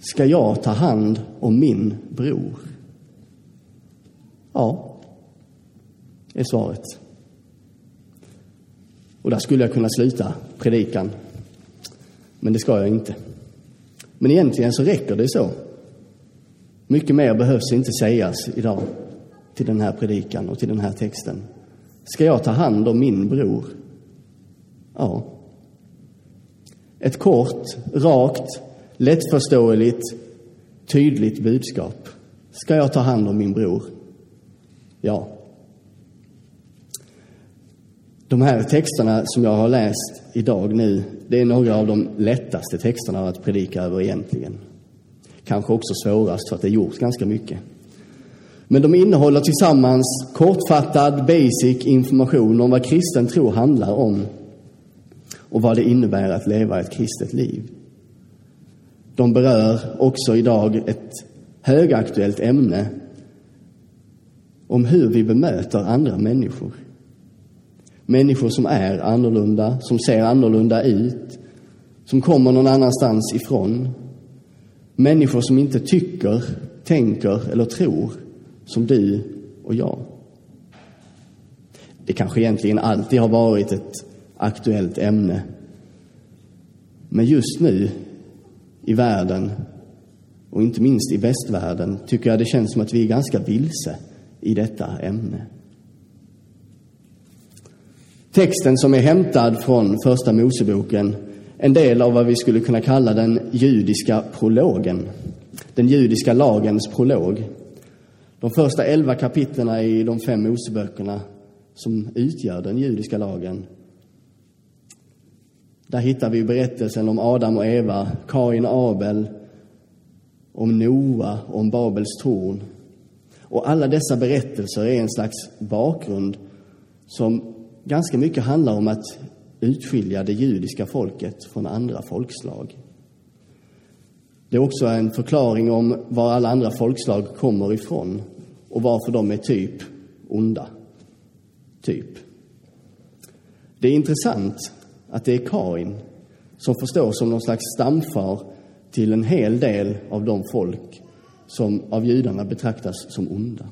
Ska jag ta hand om min bror? Ja, är svaret. Och där skulle jag kunna sluta predikan. Men det ska jag inte. Men egentligen så räcker det så. Mycket mer behövs inte sägas idag till den här predikan och till den här texten. Ska jag ta hand om min bror? Ja. Ett kort, rakt, lättförståeligt, tydligt budskap. Ska jag ta hand om min bror? Ja. De här texterna som jag har läst idag nu, det är några av de lättaste texterna att predika över egentligen. Kanske också svårast för att det är gjort ganska mycket. Men de innehåller tillsammans kortfattad, basic information om vad kristen tro handlar om och vad det innebär att leva ett kristet liv. De berör också idag ett högaktuellt ämne om hur vi bemöter andra människor. Människor som är annorlunda, som ser annorlunda ut, som kommer någon annanstans ifrån. Människor som inte tycker, tänker eller tror som du och jag. Det kanske egentligen alltid har varit ett aktuellt ämne. Men just nu i världen, och inte minst i västvärlden, tycker jag det känns som att vi är ganska vilse i detta ämne. Texten som är hämtad från första Moseboken, en del av vad vi skulle kunna kalla den judiska prologen. Den judiska lagens prolog. De första 11 kapitlerna i de 5 Moseböckerna som utgör den judiska lagen. Där hittar vi berättelsen om Adam och Eva, Kain och Abel, om Noa, om Babels torn. Och alla dessa berättelser är en slags bakgrund som ganska mycket handlar om att utskilja det judiska folket från andra folkslag. Det är också en förklaring om var alla andra folkslag kommer ifrån och varför de är typ onda. Typ. Det är intressant att det är Kain som förstår som någon slags stamfar till en hel del av de folk som av judarna betraktas som onda.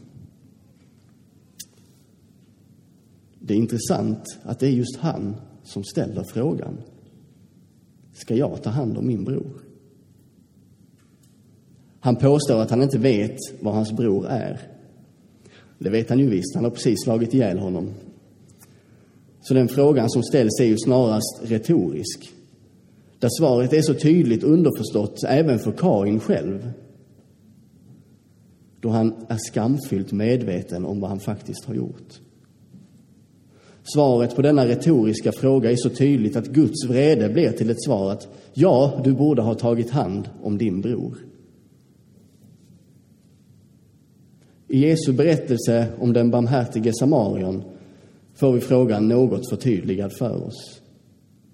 Det är intressant att det är just han som ställer frågan: ska jag ta hand om min bror? Han påstår att han inte vet vad hans bror är. Det vet han ju visst, han har precis slagit ihjäl honom. Så den frågan som ställs är ju snarast retorisk. Där svaret är så tydligt underförstått även för Kain själv. Då han är skamfyllt medveten om vad han faktiskt har gjort. Svaret på denna retoriska fråga är så tydligt att Guds vrede blir till ett svar att ja, du borde ha tagit hand om din bror. I Jesu berättelse om den barmhärtige Samarion får vi frågan något förtydligad för oss.